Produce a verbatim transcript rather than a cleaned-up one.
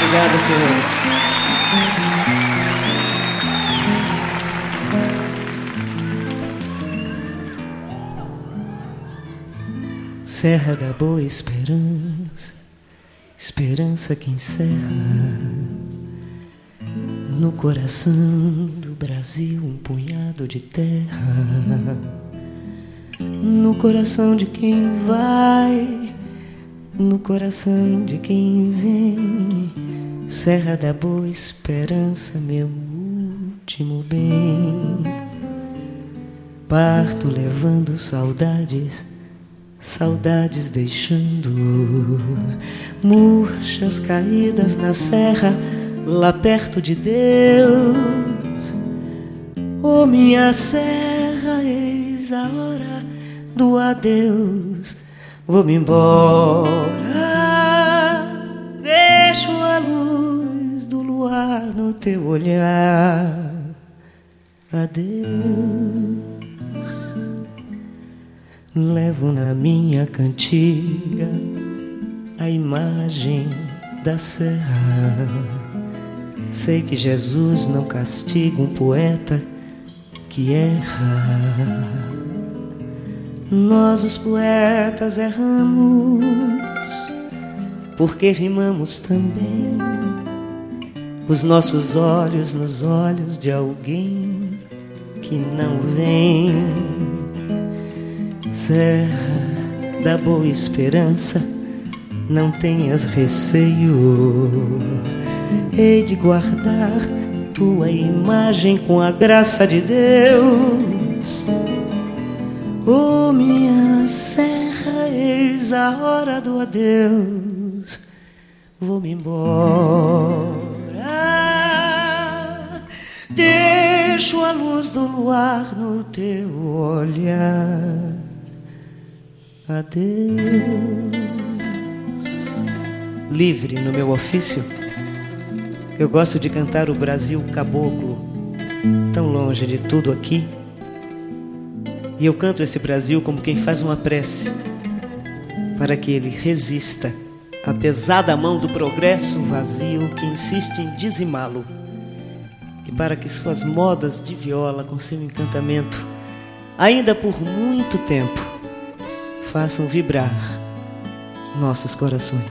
Obrigado, senhores. Serra da Boa Esperança, esperança que encerra no coração do Brasil um punhado de terra, no coração de quem vai, no coração de quem vem. Serra da Boa Esperança, meu último bem. Parto levando saudades, saudades deixando murchas caídas na serra, lá perto de Deus. Oh, minha serra, eis a hora do adeus. Vou-me embora, deixo a luz do luar no teu olhar. Adeus. Levo na minha cantiga a imagem da serra. Sei que Jesus não castiga um poeta que erra. Nós os poetas erramos porque rimamos também. Os nossos olhos nos olhos de alguém que não vem. Serra da Boa Esperança, não tenhas receio. Hei de guardar tua imagem com a graça de Deus. Oh, minha serra, eis a hora do adeus. Vou-me embora, deixo a luz do luar no teu olhar. Adeus. Livre no meu ofício, eu gosto de cantar o Brasil caboclo, tão longe de tudo aqui. E eu canto esse Brasil como quem faz uma prece, para que ele resista à pesada mão do progresso vazio que insiste em dizimá-lo, e para que suas modas de viola com seu encantamento, ainda por muito tempo, façam vibrar nossos corações.